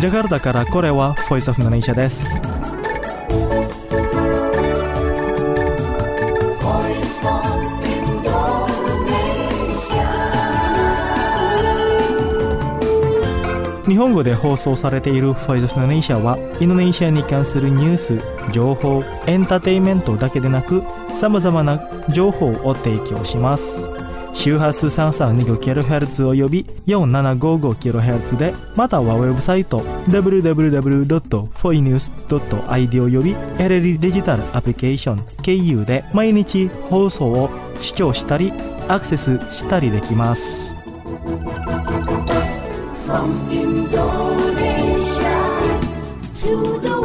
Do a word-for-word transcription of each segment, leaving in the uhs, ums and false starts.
ジャカルタからこれは Voice of Indonesia です。日本語で放送されている Voice of Indonesia はインドネシアに関するニュース、情報、エンターテインメントだけでなく様々な情報を提供します。周波数 さんさんにごキロヘルツ および よんななごごキロヘルツ で、またはウェブサイト ダブリューダブリューダブリュードットフォイニュースドットアイディー および エルエル デジタルアプリケーション経由で毎日放送を視聴したりアクセスしたりできます。From Indonesia to the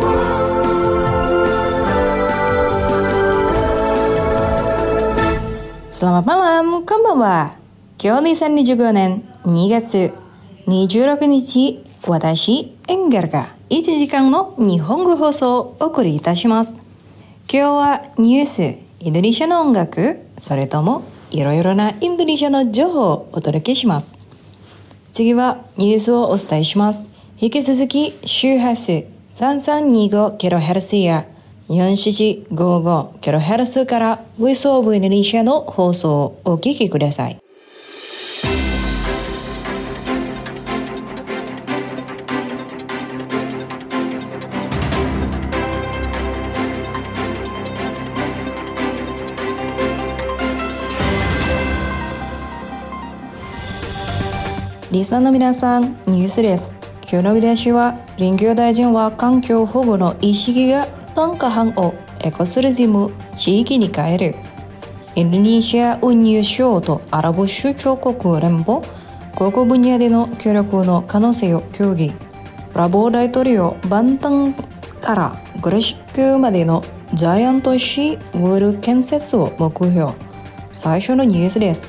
world。Selamat malam, konbanwa. Kyo ni san niじゅうごねんにがつにじゅうろくにち、私、エンゲルがいちじかんの日本語放送をお送りいたします。今日はニュース、インドネシアの音楽、それともいろいろなインドネシアの情報をお届けします。次はニュースをお伝えします。引き続き周波数 さんさんにごキロヘルツ やよんよんごごキロヘルツ からVoice of Indonesiaの放送をお聞きください。リスナーの皆さん、ニュースです。今日の見出しは、林業大臣は環境保護の意識が単価半をエコツーリズム地域に変える。インドネシア運輸省とアラブ首長国連邦、航空分野での協力の可能性を協議。プラボー大統領、万端からグレシックまでのジャイアントシーウォール建設を目標。最初のニュースです。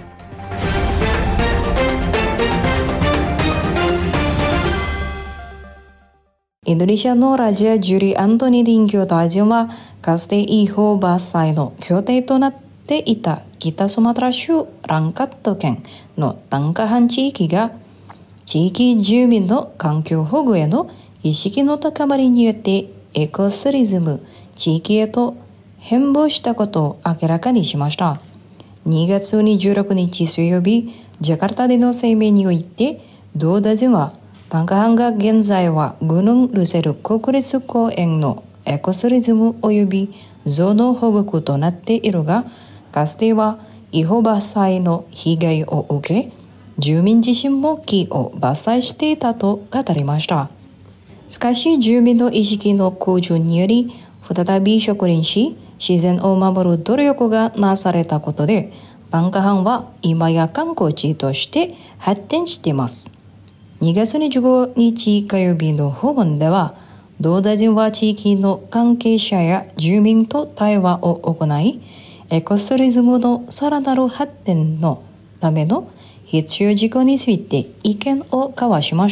インドネシアのラジア・ジュリー・アントニー林業大臣は、かつて違法伐採の拠点となっていた北スマトラ州ランカット県の単価半地域が、地域住民の環境保護への意識の高まりによってエコツーリズム地域へと変貌したことを明らかにしました。にがつにじゅうろくにち水曜日、ジャカルタでの声明において、同大臣は、単価半が現在はグヌン・ルセル国立公園のエコツーリズム及び象の保護区となっているが、かつては違法伐採の被害を受け、住民自身も木を伐採していたと語りました。しかし住民の意識の向上により、再び植林し、自然を守る努力がなされたことで、単価半は今や観光地として発展しています。にがつにじゅうごにち火曜日の訪問では、同大臣は地域の関係者や住民と対話を行い、エコツーリズムのさらなる発展のための必要事項について意見を交わしました。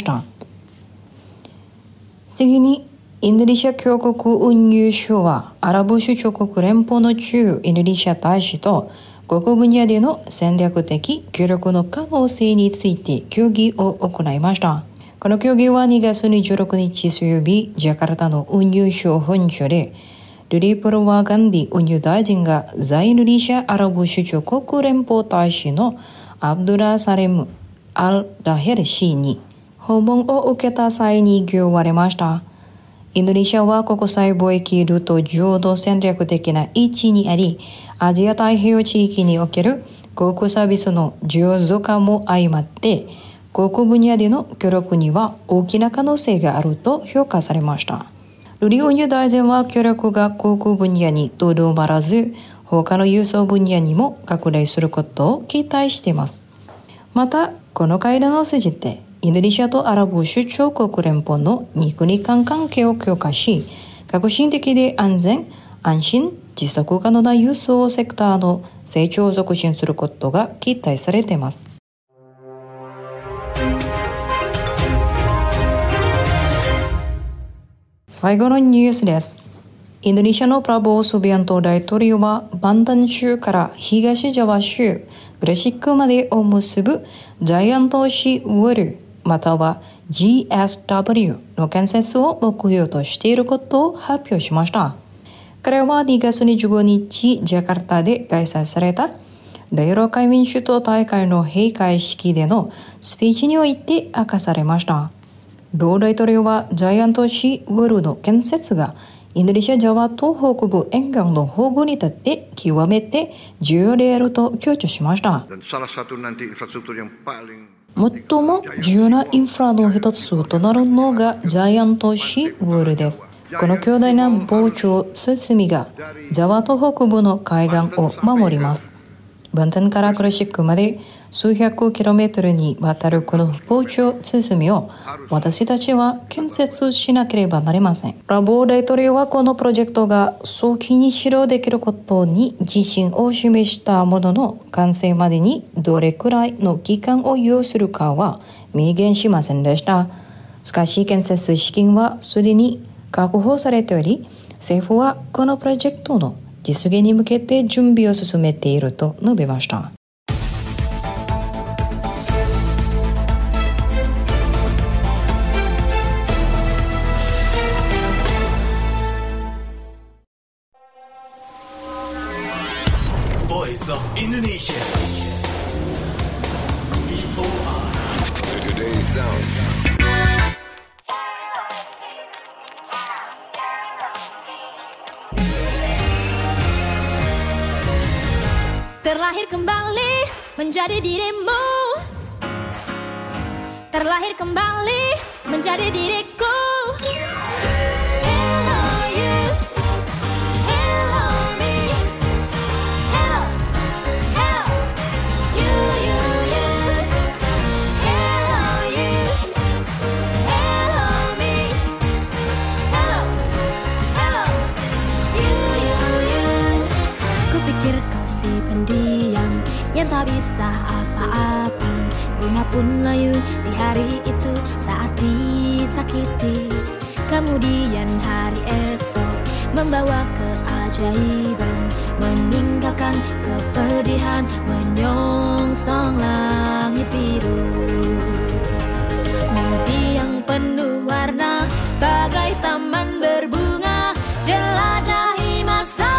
次に、インドネシア峡谷運輸省はアラブ首長国連邦の駐インドネシア大使と航空分野での戦略的協力の可能性について協議を行いました。この協議はにがつにじゅうろくにち水曜日、ジャカルタの運輸省本所で、ルリプルワガンディ運輸大臣が在インドネシアアラブ首長国連邦大使のアブドラ・サレム・アル・ダヘル氏に訪問を受けた際に言われました。インドネシアは国際貿易ルート上の戦略的な位置にあり、アジア太平洋地域における航空サービスの需要増加も相まって、航空分野での協力には大きな可能性があると評価されました。ルリ運輸大臣は協力が航空分野にとどまらず、他の輸送分野にも拡大することを期待しています。また、この会談を通じて、インドネシアとアラブ首長国連邦のに国間関係を強化し、革新的で安全、安心、持続可能な輸送セクターの成長を促進することが期待されています。最後のニュースです。インドネシアのプラボー・スビアント大統領はバンダン州から東ジャワ州グレシックまでを結ぶジャイアントシーウォールまたは ジーエスダブリュー の建設を目標としていることを発表しました。彼はにがつにじゅうごにち、ジャカルタで開催されたレイロ海民主党大会の閉会式でのスピーチにおいて明かされました。ロー大統領はジャイアント都市ウォルの建設がインドネシアジャワ島北部沿岸の保護に立って極めて重要であると強調しました。最も重要なインフラの一つとなるのがジャイアント都市ウォルです。この強大な防潮設備がジャワ島北部の海岸を守ります。バンタンからクラシックまで数百キロメートルにわたるこの防潮設備を私たちは建設しなければなりません。ラボー大統領はこのプロジェクトが早期に始動できることに自信を示したものの、完成までにどれくらいの期間を要するかは明言しませんでした。しかし建設資金はすでに確保されており、政府はこのプロジェクトの実現に向けて準備を進めていると述べました。 Voice of Indonesia. ビーオーアール Today's Sound. Terlahir kembali menjadi dirimu, terlahir kembali menjadi diriku. Hello you, hello me, hello, hello, you, you, you. Hello you, hello me, hello, hello, you, you, you. Kupikir kau si pendiam yang tak bisa apa-apa, bunga pun layu di hari itu saat disakiti. Kemudian hari esok membawa keajaiban, meninggalkan kepedihan, menyongsong langit biru. Mimpi yang penuh warna bagai taman berbunga, jelajahi masa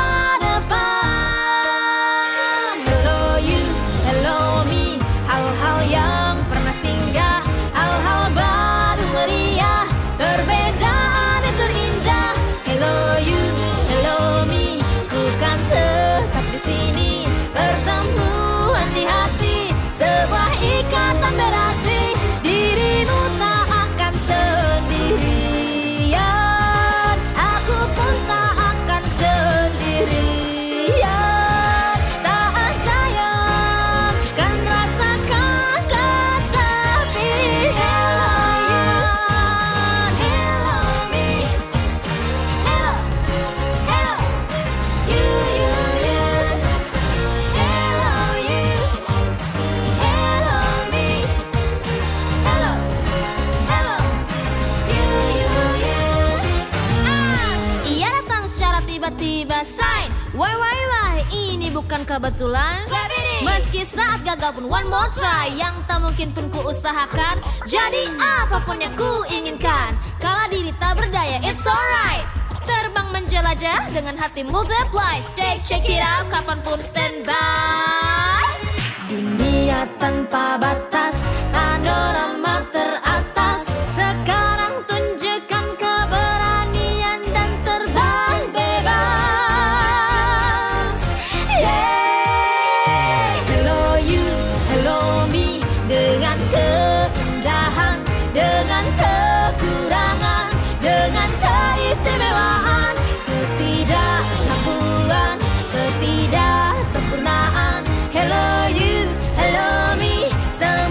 depan. Hello you, hello me, hal-hal yang pernah singgah, hal-hal baru meriah, perbedaan itu indah. Hello you, hello me, ku kan tetap di sini, pertemuan di hati, sebuah ikatan berarti, dirimu tak akan sendirian, aku pun tak akan sendirian, tak ada yang kan rasakan kesepian. Hello me, hello, hello, you, you, you. Hello you, hello me, hello, hello, you, you, you. Ah, ia datang secara tiba-tiba, sign. Why, why, why, ini bukan kebetulan. Meski saat gagal pun one more try, yang tak mungkin pun ku usahakan. Jadi apapun yang ku inginkan, kala diri tak berdaya, it's alright. Terbang menjelajah dengan hati multiply, stay check it out, kapanpun standby. Dunia tanpa batas, panorama teratas, sekarang tunjukkan keberanian dan terbang bebas. Yeah. Hello you, hello me, dengan keindahan, dengan kekurangan, dengan keistimewaan, ketidakmampuan, ketidaksempurnaan. Hello you, hello me, semua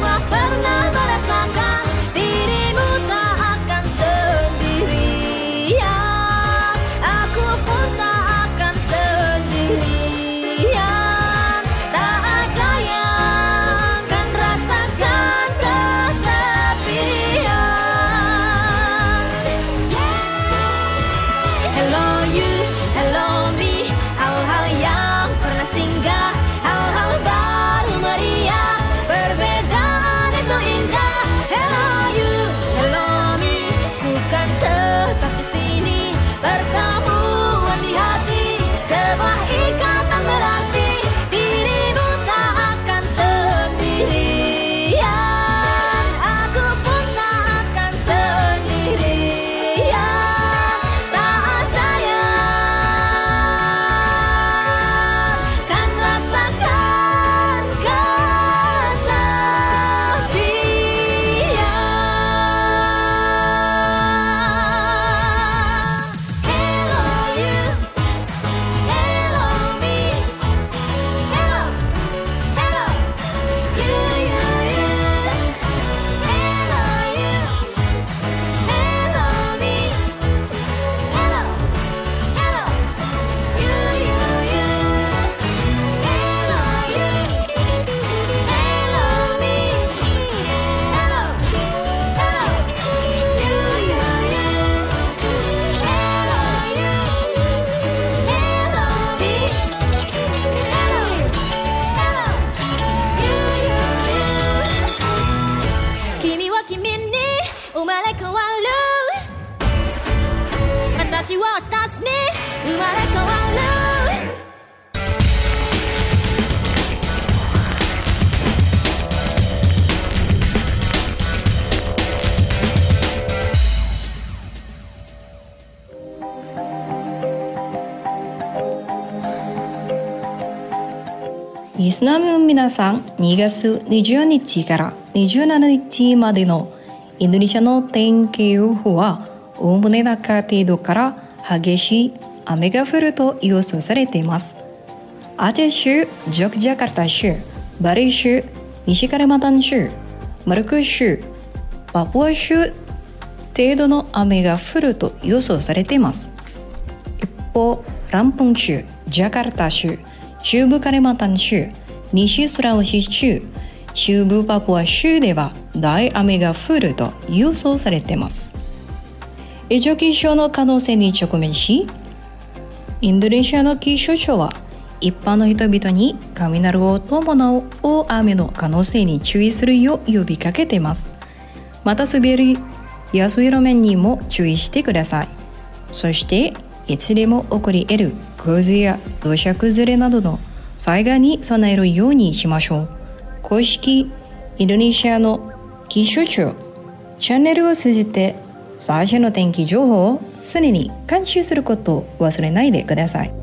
リスナーの皆さん、にがつにじゅうにちからにじゅうしちにちまでのインドネシアの天気予報は、おおむね中程度から激しい雨が降ると予想されています。アジャ州、ジョクジャカルタ州、バリ州、西カリマンタン州、マルク州、パプア州程度の雨が降ると予想されています。一方、ランプン州、ジャカルタ州、中部カリマンタン州、西スラウェシ州、中部パプア州では大雨が降ると予想されています。異常気象の可能性に直面し、インドネシアの気象庁は一般の人々に雷を伴う大雨の可能性に注意するよう呼びかけています。また滑りやすい路面にも注意してください。そしていつでも起こり得る洪水や土砂崩れなどの災害に備えるようにしましょう。公式インドネシアの気象庁チャンネルを通じて最新の天気情報を常に監視することを忘れないでください。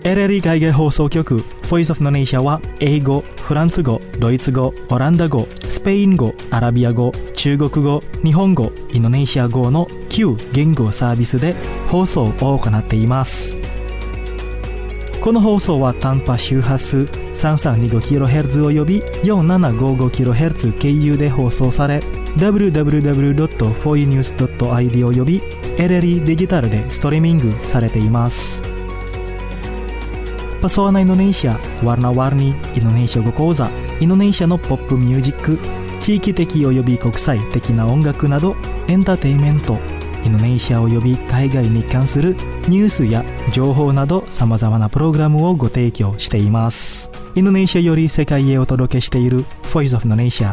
エルエルイー 海外放送局 Voice of Indonesia は英語、フランス語、ドイツ語、オランダ語、スペイン語、アラビア語、中国語、日本語、インドネシア語のきゅう言語サービスで放送を行っています。この放送は短波周波数 さんさんにごキロヘルツ および よんななごごキロヘルツ 経由で放送され ダブリューダブリューダブリュードットフォーユーニュースドットアイディー および エルエルイー デジタルでストリーミングされています。Pesona Indonesia, Warna-warni Indonesia語講座、インドネシアのポップミュージック、地域的および国際的な音楽などエンターテインメント、インドネシアおよび海外に関するニュースや情報などさまざまなプログラムをご提供しています。インドネシアより世界へお届けしている Voice of Indonesia。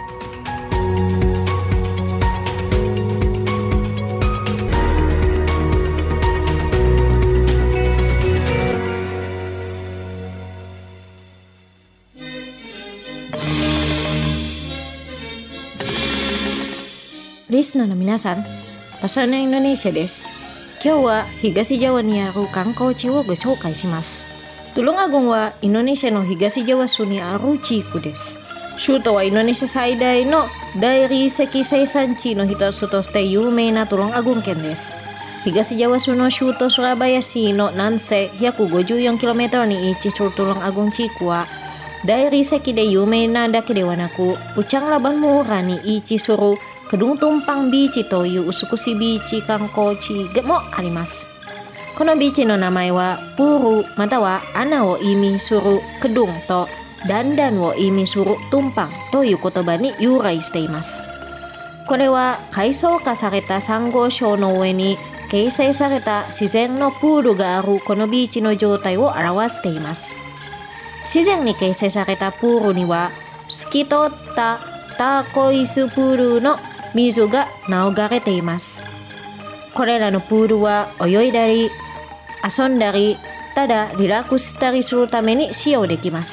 リスナーの皆さん、Pesona Indonesia です。今日は東ジャワにある観光地をご紹介します。Tulungagung はインドネシアの東ジャワ州にある地域です。首都はインドネシア最大の大理石生産地の一つとして有名なTulungagung県です。東ジャワ州の首都スラバヤ市の南西 ひゃくごじゅうよんキロメートル に位置するTulungagung地区は大理石で有名なだけではなく、Puchang Laban Muraに位置するKedung Tumpangビーチという美しいビーチ観光地もあります。このビーチの名前はプールまたは穴を意味するクドゥンとダンダンを意味するトンパンという言葉に由来しています。これは海藻化されたサンゴ礁の上に形成された自然のプールがあるこのビーチの状態を表しています。自然に形成されたプールには透き通ったターコイスプールの水が流れています。これらのプールは泳いだり遊んだりただリラックスしたりするために使用できます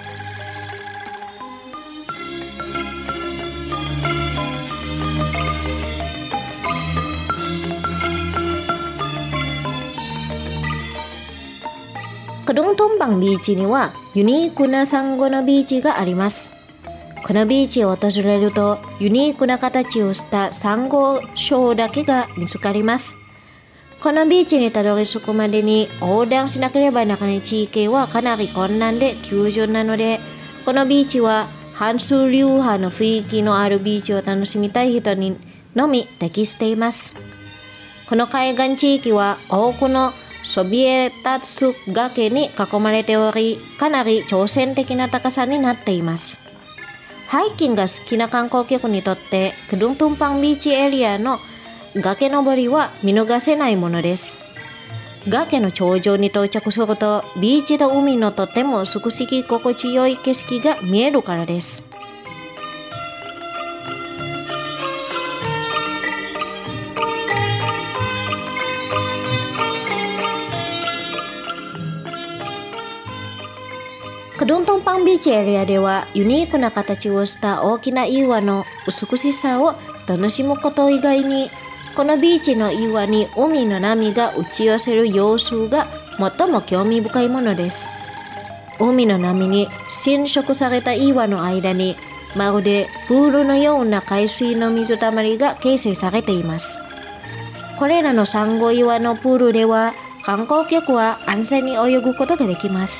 。Kedung Tumpangビーチにはユニークなサンゴのビーチがあります。このビーチを訪れるとユニークな形をしたサンゴ礁だけが見つかります。このビーチにたどり着くまでに横断しなければならない地域はかなり困難で急峻なので、このビーチは半数流派の雰囲気のあるビーチを楽しみたい人にのみ適しています。この海岸地域は多くのそびえ立つ崖に囲まれており、かなり挑戦的な高さになっています。ハイキングが好きな観光客にとって、Kedung Tumpangビーチエリアの崖登りは見逃せないものです。崖の頂上に到着すると、ビーチと海のとても美しい心地よい景色が見えるからです。Kedung Tumpangビーチエリアではユニークな形をした大きな岩の美しさを楽しむこと以外に、このビーチの岩に海の波が打ち寄せる様子が最も興味深いものです。海の波に浸食された岩の間にまるでプールのような海水の水たまりが形成されています。これらのサンゴ岩のプールでは観光客は安全に泳ぐことができます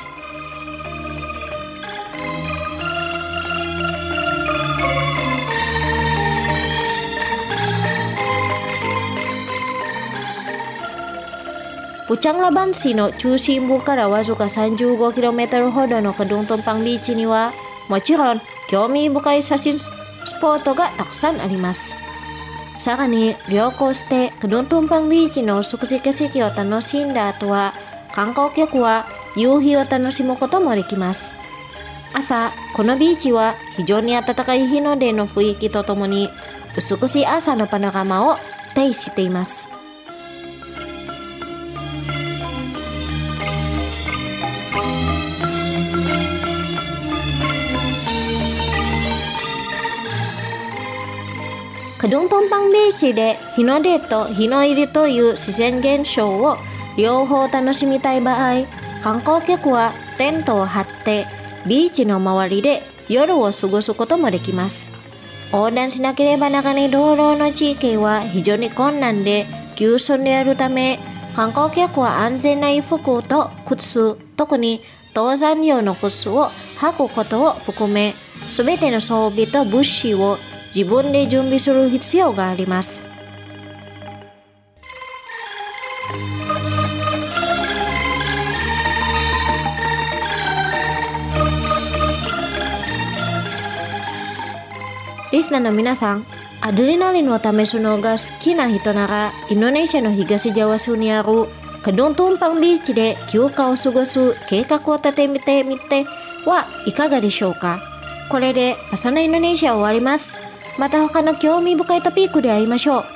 。Puchang Laban市の中心部からわずか さんじゅうごキロメートル ほどのKedung Tumpangビーチにはもちろん興味深い写真スポットがたくさんあります。さらに旅行してKedung Tumpangビーチの美しい景色を楽しんだ後は観光客は夕日を楽しむこともできます。朝、このビーチは非常に暖かい日の出の雰囲気とともに美しい朝のパノラマを呈しています。Kedung Tumpangビーチで日の出と日の入りという自然現象を両方楽しみたい場合、 観光客はテントを張ってビーチの周りで夜を過ごすこともできます。横断しなければならない道路の地域は非常に困難で急峻であるため、観光客は安全な衣服と靴、特に登山用の靴を履くことを含め、すべての装備と物資を自分で準備する必要があります。リスナーの皆さん、アドレナリンを試すのが好きな人なら、インドネシアの東ジャワ州にあるカドントンパンビーチで休暇を過ごす計画を立ててみてはいかがでしょうか。これで朝のインドネシア終わります。また他の興味深いトピックで会いましょう。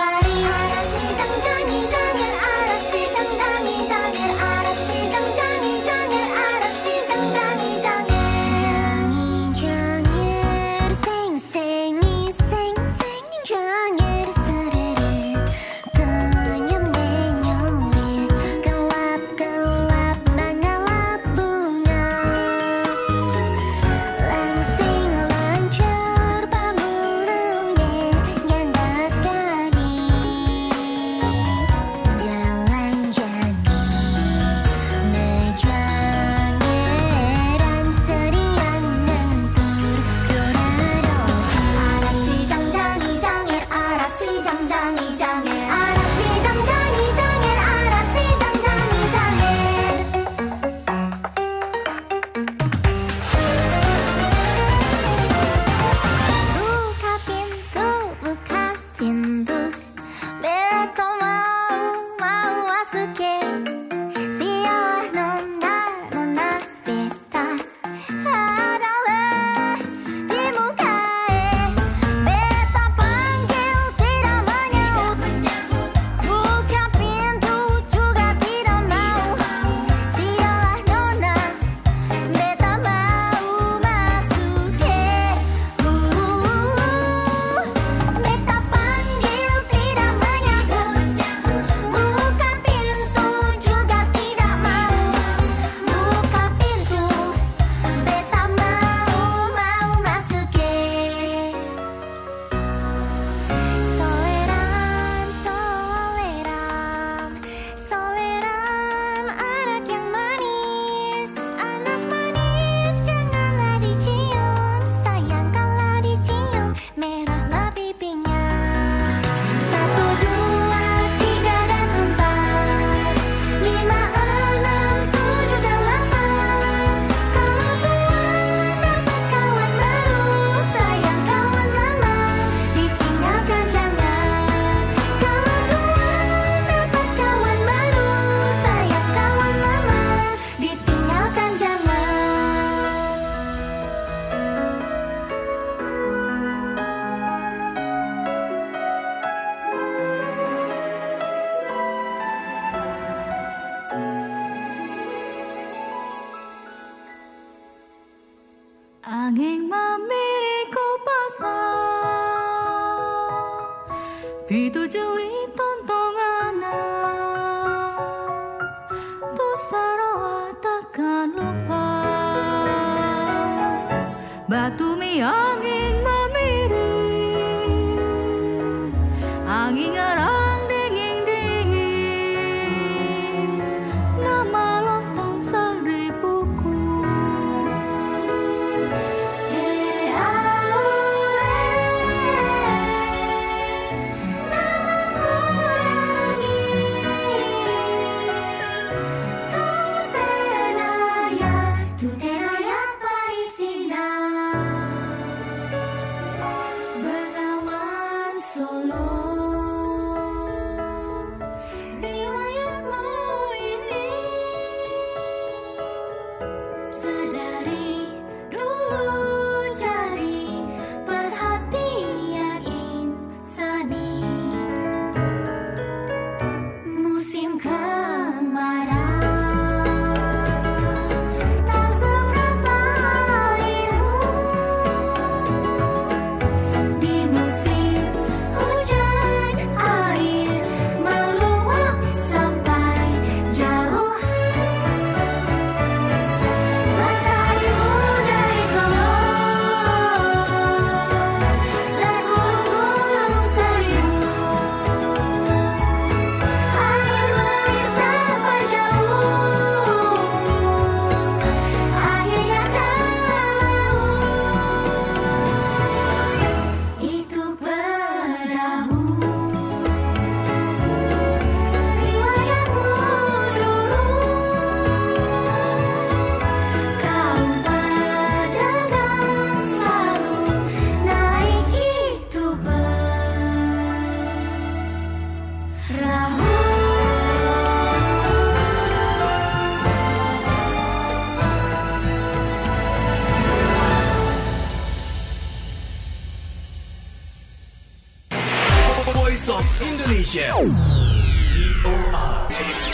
Jangan Pitu jawi tontongan tu Sarawak takkan lupa. Batu mi angin memiri, angin ngarang dingin-dingin, nama lontong seribuku. Eh aule, nama ngurangi, tu teraya, tu teraya Parisina. Bengawan Solo, riwayatmu ini sedari dulu cari perhatian insani. Musim kemarau tak seberapa ilmu, di musim hujan air meluap sampai jauh. Merayu dari Solo dan gunung-gunung seribu, air mengalir sampai jauh, akhirnya tahu itu perahu. Riwayatmu dulu, kaum pedagang selalu naik itu perahu. Voice of Indonesia. V O R.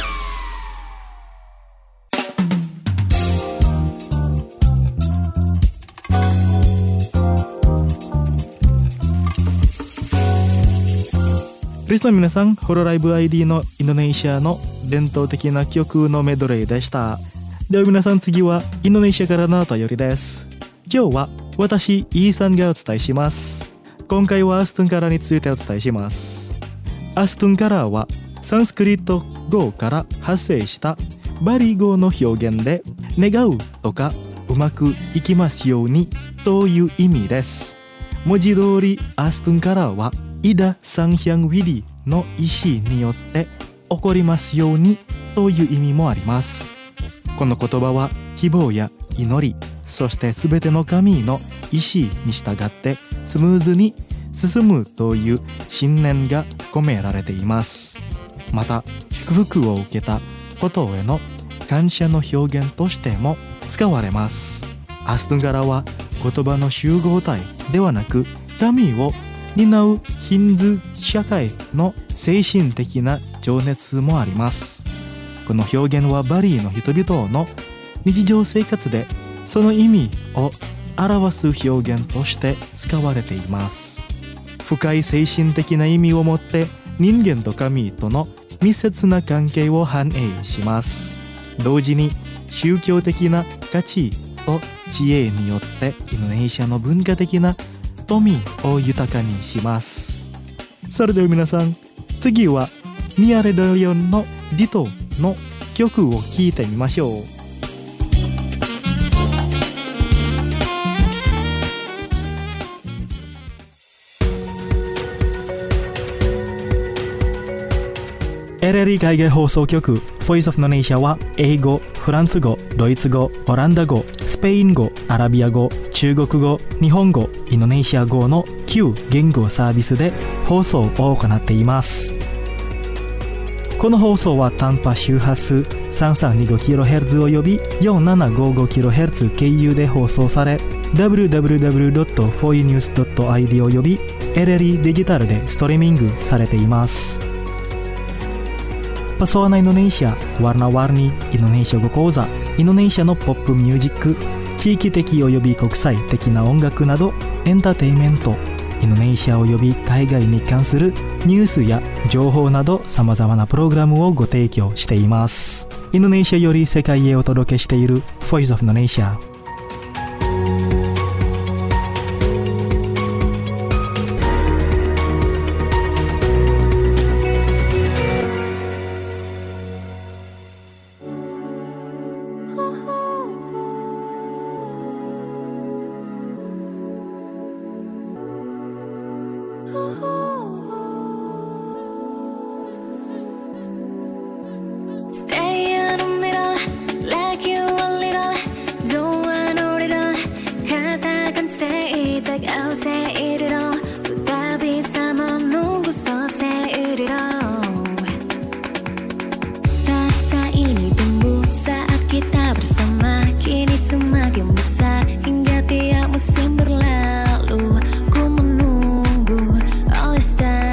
リスナーの皆さん、ホロライブ アイディー のインドネシアの伝統的な曲のメドレーでした。では皆さん、次はインドネシアからのお便りです。今日は私イーさんがお伝えします。今回はアストゥンカラーについてお伝えします。アストゥンカラーはサンスクリット語から派生したバリ語の表現で、願うとかうまくいきますようにという意味です。文字通りアストゥンカラーはイダ・サンヒャン・ウィリの意思によって起こりますようにという意味もあります。この言葉は希望や祈り、そしてすべての神の意思に従ってスムーズに進むという信念が込められています。また祝福を受けたことへの感謝の表現としても使われます。アストゥンカラは言葉の集合体ではなく、神を担うヒンズー社会の精神的な情熱もあります。この表現はバリーの人々の日常生活でその意味を表す表現として使われています。深い精神的な意味を持って人間と神との密接な関係を反映します。同時に宗教的な価値と知恵によってインドネシアの文化的な富を豊かにします。それでは皆さん、次はニアレドリオンのリトの曲を聴いてみましょう。エルエルイ 海外放送局 Voice of Indonesia は英語、フランス語、ドイツ語、オランダ語、スペイン語、アラビア語、中国語、日本語、インドネシア語のきゅう言語サービスで放送を行っています。この放送は短波周波数 さんさんにごキロヘルツ および よんななごごキロヘルツ 経由で放送され、ダブリューダブリューダブリュードットフォーユーニュースドットアイディー および エルエルイ デジタルでストリーミングされています。Pesona Indonesia, warna-warni Indonesia語講座、インドネシアのポップミュージック、地域的および国際的な音楽などエンターテインメント、インドネシアおよび海海外に関するニュースや情報など様々なプログラムをご提供しています。インドネシアより世界へお届けしている Voice of Indonesia。 Stay in the middle, like you a little. Don't want no little. Katakan say it like I'll say it all. Tetapi sama nunggu so say it all. Rasa ini tumbuh saat kita bersama. Kini semakin besar hingga tiap musim berlalu. Ku menunggu all this time.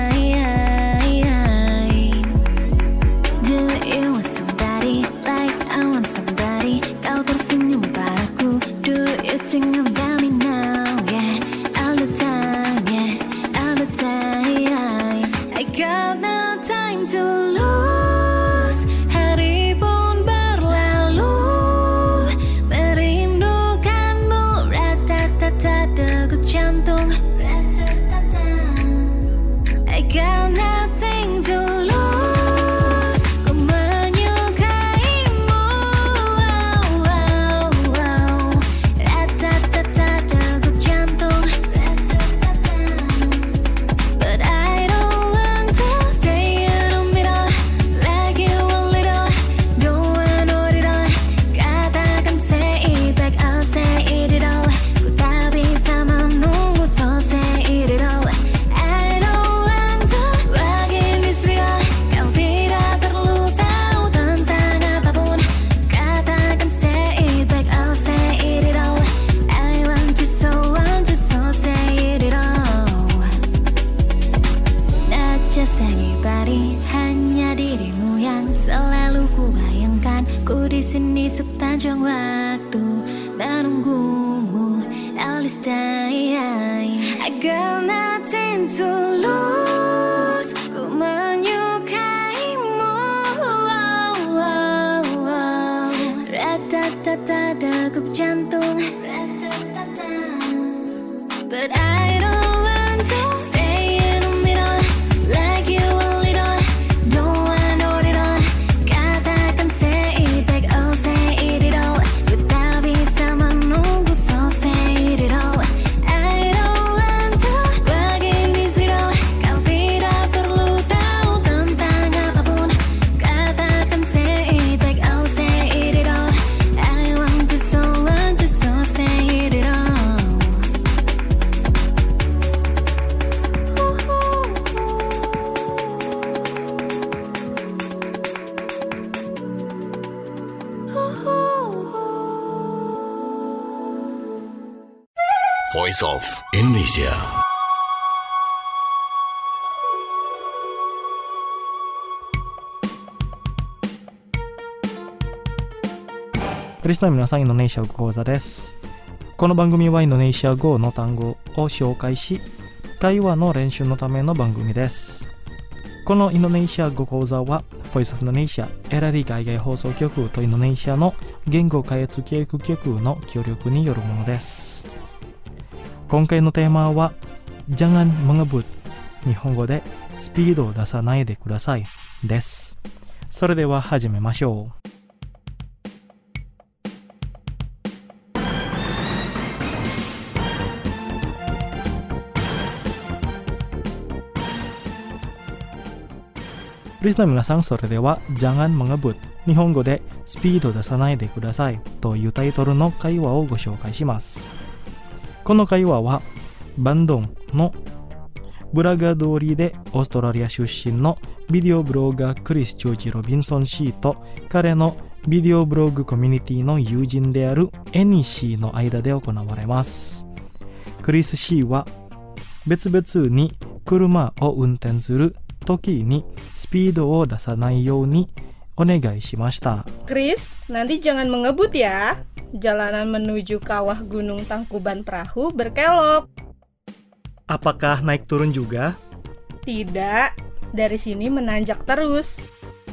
Do you want somebody like I want somebody? Kau tersenyum padaku. Do you think about me now? Yeah, all the time, yeah, all the time. I got no time to lose. Hari pun berlalu, merindukanmu. Ratatata degup jantung. Ratatata. I got nothing to lose. Ku menyukaimu. Wow, wow, wow. Ratatata degup jantung. Ratatata. But I don't want to stay in the middle, like you a little. Don't want no little. Katakan say it like I'll say it all. Ku tak bisa menunggu, so say it all. I don't want to walk in this real. Kau tidak perlu tahu tentang apapun. Katakan say it like I'll say it all. I want you so, want you so, say it all. Not just anybody, hanya dirimu yang selalu ku bayangkan. Ku di sini sepanjang waktu menunggumu all this time. I got nothing to lose. Ku menyukaimu. Wow, wow, wow. Ratatata degup jantung. Ratatata. But I don't want to stay in the middle, like you a little. Don't want no little. Katakan say it like I'll say it all. Ku tak bisa menunggu, so say it all. I don't want to walk in this riddle. Kau tidak perlu tahu tentang apapun. Katakan say it like I'll say it all. I want you so, want you so, say it all. Voice of Indonesia. Listenerの皆さん、インドネシア語講座です。この番組はインドネシア語の単語を紹介し、会話の練習のための番組です。このインドネシア語講座は Voice of Indonesia エラリ海外放送局とインドネシアの言語開発教育局の協力によるものです。今回のテーマは Jangan mengebut、 日本語でスピードを出さないでくださいです。それでは始めましょう。リスナーの皆さん、それでは Jangan mengebut、 日本語でスピード出さないでくださいというタイトルの会話をご紹介します。この会話はバンドンのブラガ通りでオーストラリア出身のビデオブロガークリス・ジョージ・ロビンソン氏と彼のビデオブログコミュニティの友人であるエニー氏の間で行われます。クリス氏は別々に車を運転する時にスピードを出さないようにお願いしました。 Chris, nanti jangan mengebut ya. Jalanan menuju kawah Gunung Tangkuban Perahu berkelok. Apakah naik turun juga? Tidak, dari sini menanjak terus.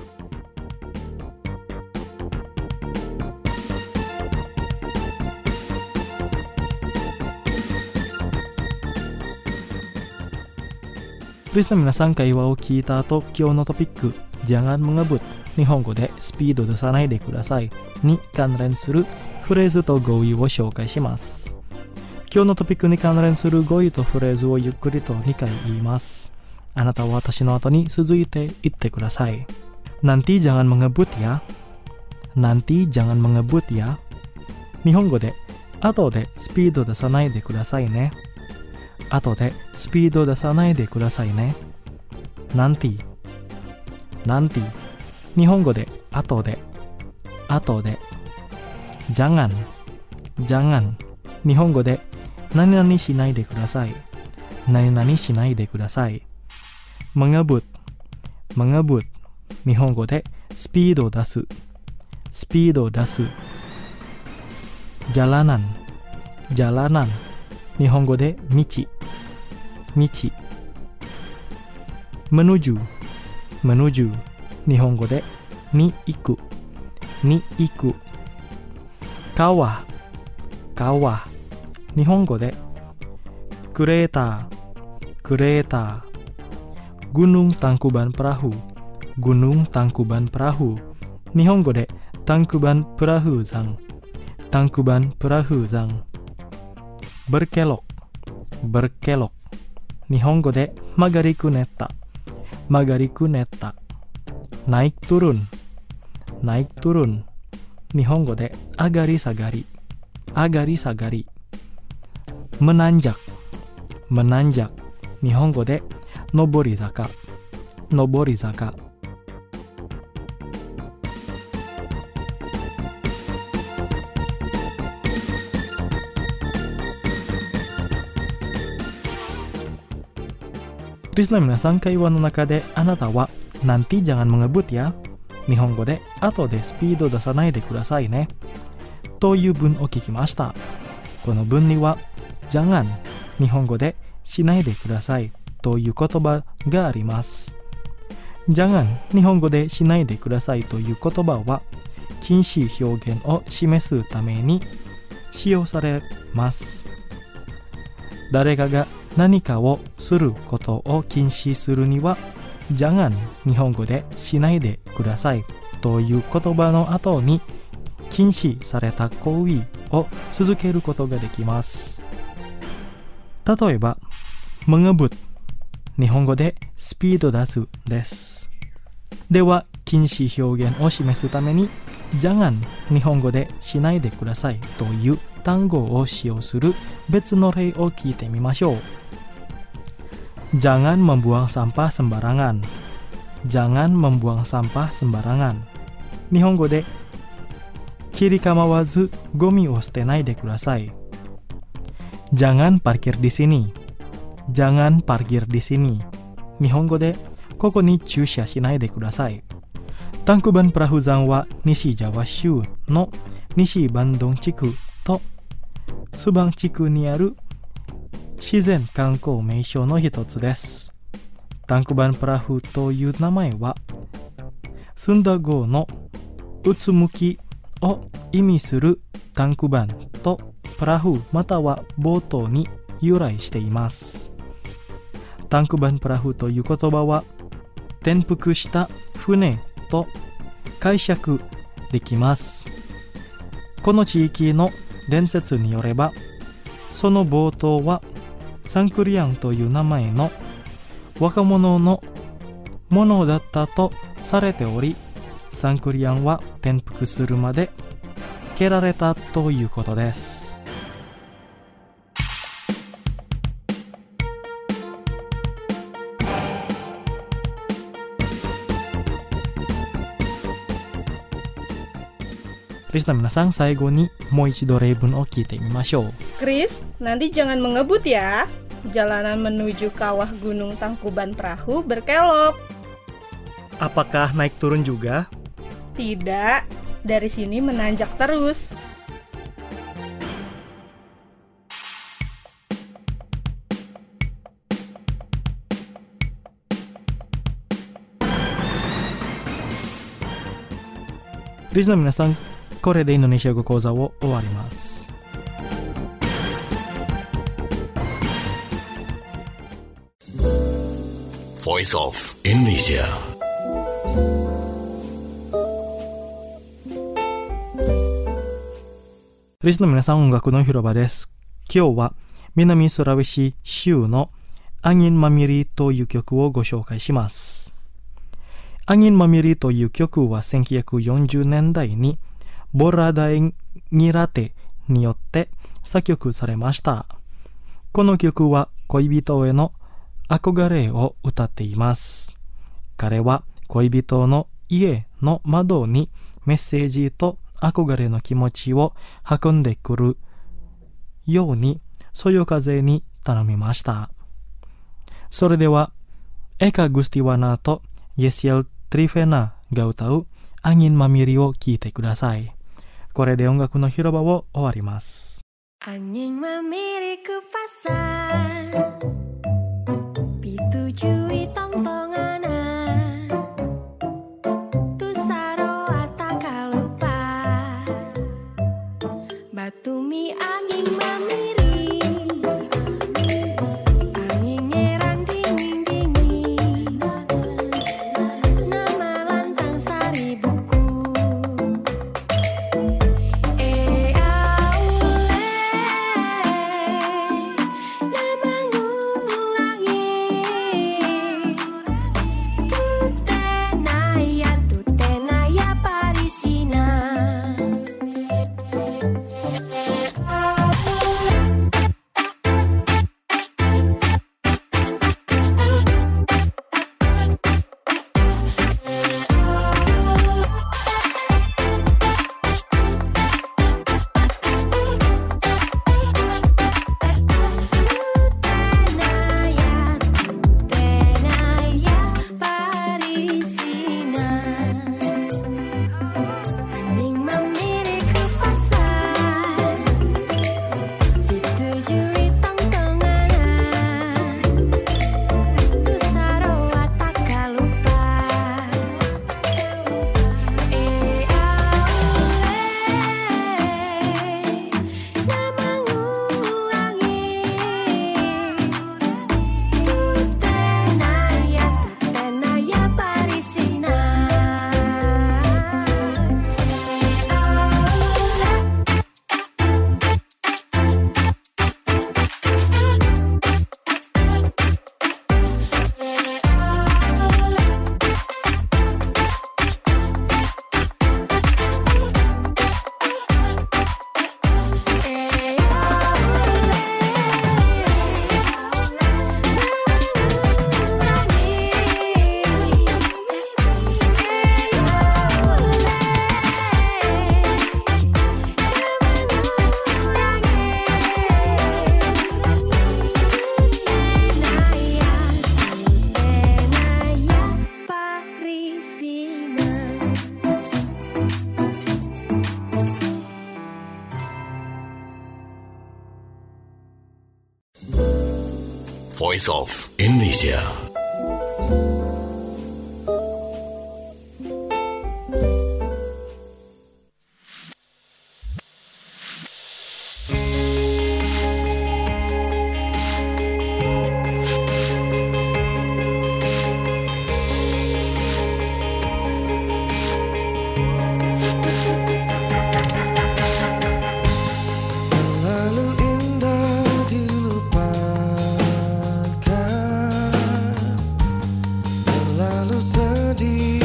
Listener の皆さん、会話を聞いた後、今日のトピック、jangan mengebut、日本語でスピード出さないでくださいに関連するフレーズと語彙を紹介します。今日のトピックに関連する語彙とフレーズをゆっくりとにかい言います。あなたは私の後に続いて言ってください。Nanti jangan mengebut ya。Nanti jangan mengebut ya。日本語で、後でスピード出さないでくださいね。後でスピード出さないでくださいね。Nanti。Nanti。日本語で、後で。後で。Jangan。Jangan。日本語で、何々しないでください。何々しないでください。mengebut。mengebut。日本語で、スピード出す。スピード出す。jalanan。jalanan。日本語で、道。道。menuju。menuju。日本語で、に行く。に行く。川。川。日本語で、クレーター。クレーター。Gunung Tangkuban Perahu。Gunung Tangkuban Perahu。日本語で、Tangkuban Perahu山。Tangkuban Perahu山。berkelok。berkelok。日本語で、曲がりくねった。曲がりくねった。naik turun。naik turun。日本語で、上がり下がり。上がり下がり。menanjak。menanjak。日本語で、上り坂。上り坂。リスナーの皆さん、会話の中であなたは Nanti jangan mengebut ya、 日本語で後でスピード出さないでくださいねという文を聞きました。この文には jangan、 日本語でしないでくださいという言葉があります。 jangan、 日本語でしないでくださいという言葉は禁止表現を示すために使用されます。誰かが何かをすることを禁止するには jangan、 日本語でしないでくださいという言葉の後に禁止された行為を続けることができます。例えば mengebut、 日本語でスピード出すです。では禁止表現を示すために jangan、 日本語でしないでくださいという単語を使用する別の例を聞いてみましょう。Jangan membuang sampah sembarangan。 Jangan membuang sampah sembarangan。 日本語で切り構わずゴミを捨てないでください。Jangan parkir di sini。 Jangan parkir di sini。 日本語でここに駐車しないでください。Tangkuban Perahu山は西ジャワ州の西バンドン地区とスバン地区にある自然観光名所の一つです。タンクバンプラフという名前はスンダ語のうつむきを意味するタンクバンとプラフまたはボートに由来しています。タンクバンプラフという言葉は転覆した船と解釈できます。この地域の伝説によればそのボートはサンクリアンという名前の若者のものだったとされており、サンクリアンは転覆するまで蹴られたということです。リスナーの皆さん、最後にもう一度例文を聞いてみましょう。 Chris, nanti jangan mengebut ya. Jalanan menuju kawah Gunung Tangkuban Perahu berkelok. Apakah naik turun juga? Tidak, dari sini menanjak terus. リスナーの皆さん、これでインドネシア語講座を終わります。 Voice of Indonesia. リスナーの皆さん、音楽の広場です。今日は南スラウェシ州のアンギンマミリという曲をご紹介します。アンギンマミリという曲はせんきゅうひゃくよんじゅうねんだいにボラダイニラテによって作曲されました。この曲は恋人への憧れを歌っています。彼は恋人の家の窓にメッセージと憧れの気持ちを運んでくるようにそよ風に頼みました。それではエカ・グスティワナとイエシエル・トリフェナが歌うアンギンマミリを聴いてください。これで音楽の広場を終わります。 Angin memiriku pasar Pitujui tongtonganan Tusaro ataka lupa Batumi angin memiri Angin ngerang dingin-dingin Nama lantang sari buku Eh aule Tutenaya, tutenaya parisina Tutenaya, tutenaya parisina Angin memiriku pasar Ditujui tongtonganan Tusaro ataka lupa Eh aule Namangulangi Tutenaya, tutenaya parisina Voice of Indonesia. Terlalu indah dilupakan, terlalu sedih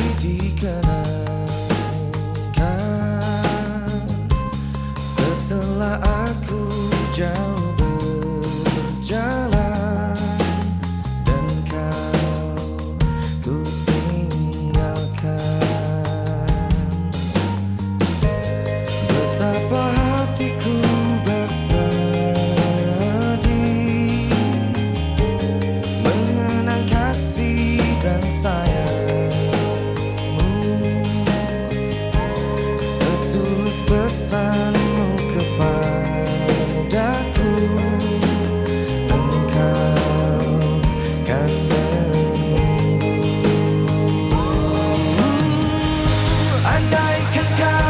dikenangkan. Setelah aku jauh berjalan dan kau ku tinggalkan, betapa hatiku bersedih mengenang kasih dan sayangmu, setulus pesanmu kepadaku, engkau kan menunggu. Andaikan kau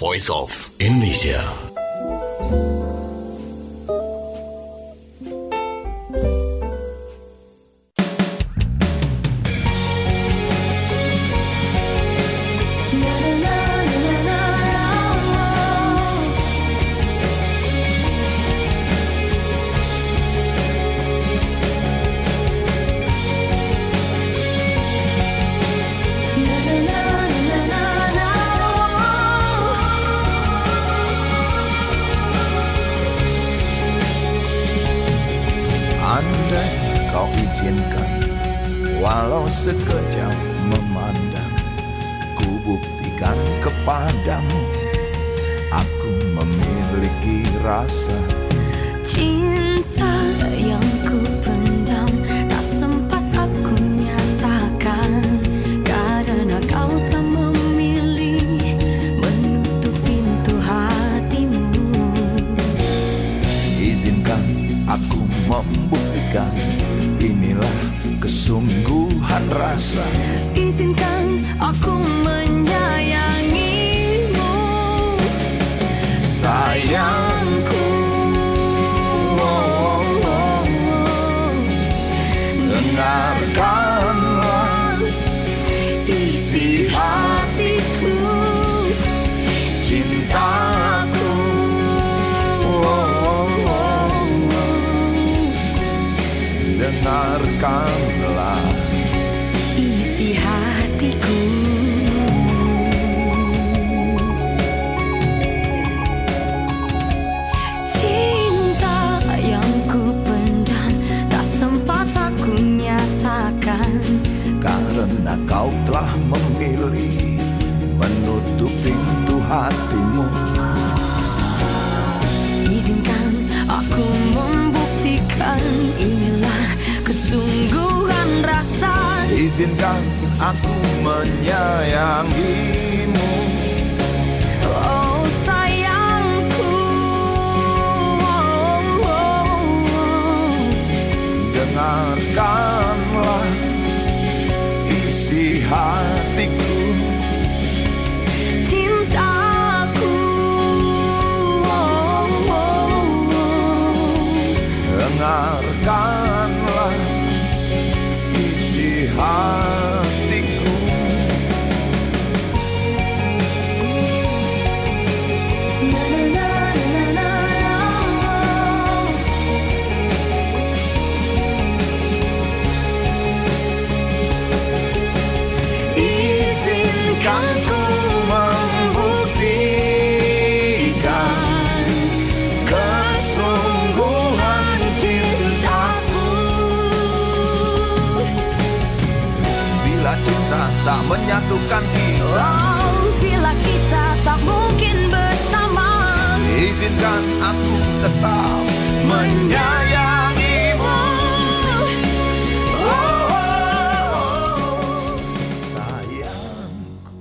Voice of Indonesia. Andai kau izinkan, walau sekejap memandang, ku buktikan kepadamu, aku memiliki rasa cinta yang ku pendam, tak sempat aku nyatakan, karena kau telah memilih menutup pintu hatimu. Izinkan aku membuktikan, inilah kesungguhan rasa. Izinkan aku menyayangimu, Sayangku, oh, oh, oh, oh. Dengarkanlah isi hatiku, cintaku, oh, oh, oh. Dengarkanlah isi hatiku. Cinta yang ku pendam, tak sempat aku nyatakan, karena kau telah memilih menutup pintu hatimu. Izinkan aku membuktikan, inilah kesungguhan rasa. Izinkan aku menyayangimu, Oh sayangku, oh, oh, oh. dengarkanlah isi hatiku, cintaku, oh, oh, oh. dengarkanlah isi hatiku. Izinkan ku membuktikan kesungguhan cintaku. Bila cinta tak menyatukan kita, Oh, bila kita tak mungkin bersama, izinkan aku tetap menyayangimu. Oh, oh, oh, sayangku.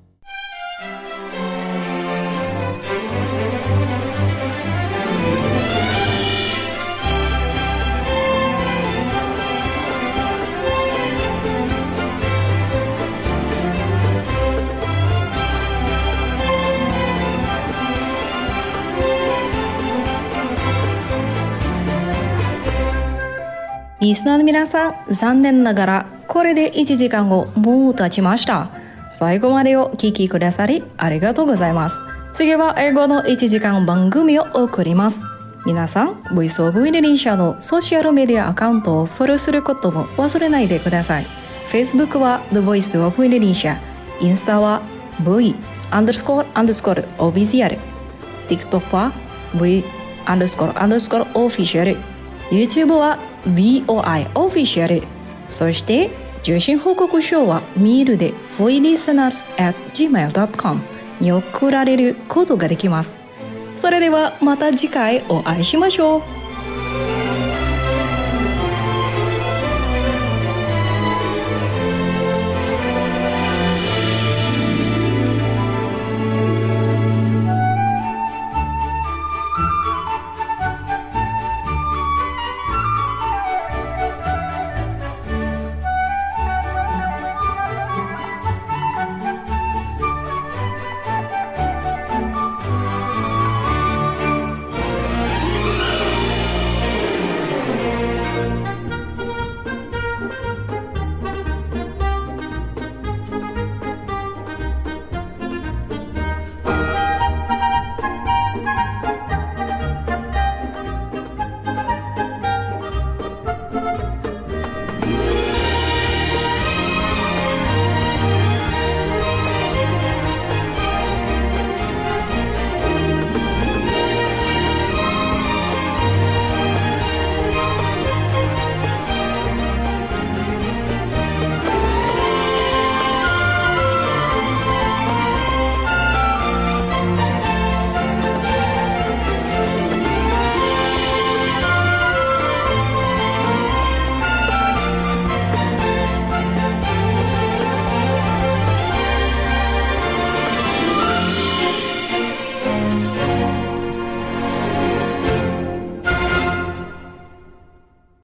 リスナーの皆さん、残念ながらこれでいちじかんをもう経ちました。最後までお聞きくださりありがとうございます。次は英語のいちじかん番組を送ります。皆さん、Voice of Indonesia のソーシャルメディアアカウントをフォローすることも忘れないでください。Facebook は The Voice of Indonesia、インスタは V アンダースコアアンダースコアオフィシャル、TikTok は V アンダースコアアンダースコアオフィシャル、YouTube は ブイオーアイ オフィシャル、そして受信報告書はメールで フォーイリスナーズ アット ジーメール ドット コム に送られることができます。それではまた次回お会いしましょう。